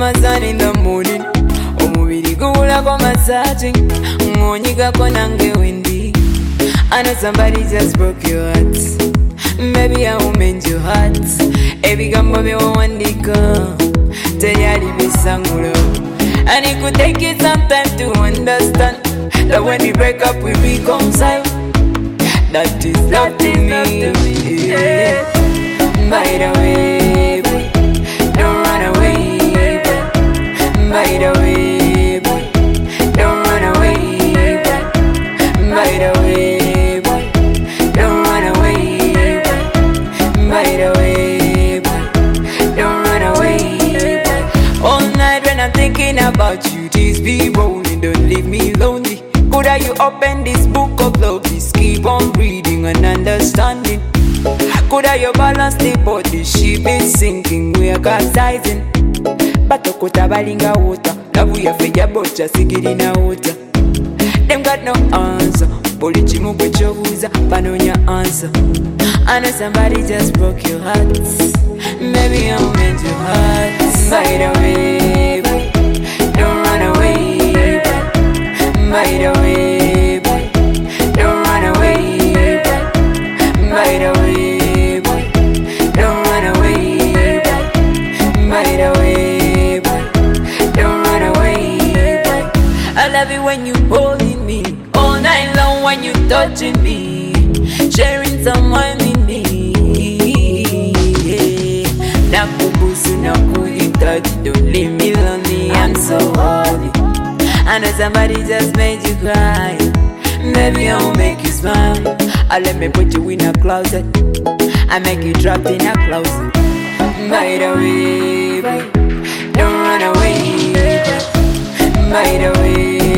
my sun in the morning. Omubiri gulako massaging. Ngonyigako nange windy. I know somebody just broke your heart. Maybe I will mend your heart. Ebigambo byowandika teyali bisangulo. And it could take you some time to understand that when we break up we reconcile. That is love to me. Yeah. By the way, boy, don't run away, boy. By the way, boy, don't run away, boy. By the way, boy, don't run away, boy. By the way, boy, don't run away, boy. All night when I'm thinking about you, just be rolling, don't leave me lonely. Coulda you open this book of love, just keep on reading and understanding. Coulda you balance the body, she be sinking, we are capsizing. Batokota balinga water, love we have ya bocha, sigiri na water. Them got no answer, boli chimu kwechobuza, panonya answer. I know somebody just broke your heart, maybe I'll mend your heart. By the way, boy, don't run away, boy. By the way, boy, don't run away, boy. By the way, boy, don't run away, boy. By the way, boy, don't run away, boy. I love it when you holding me, all night long when you touching me, sharing someone in me. Nakubusu, nakuhitaji, don't leave me lonely, I'm so horny. I know somebody just made you cry. Maybe I'll make you smile. I'll let me put you in a closet. I make you trapped in a closet. By the way, boy, don't run away, boy. By the way,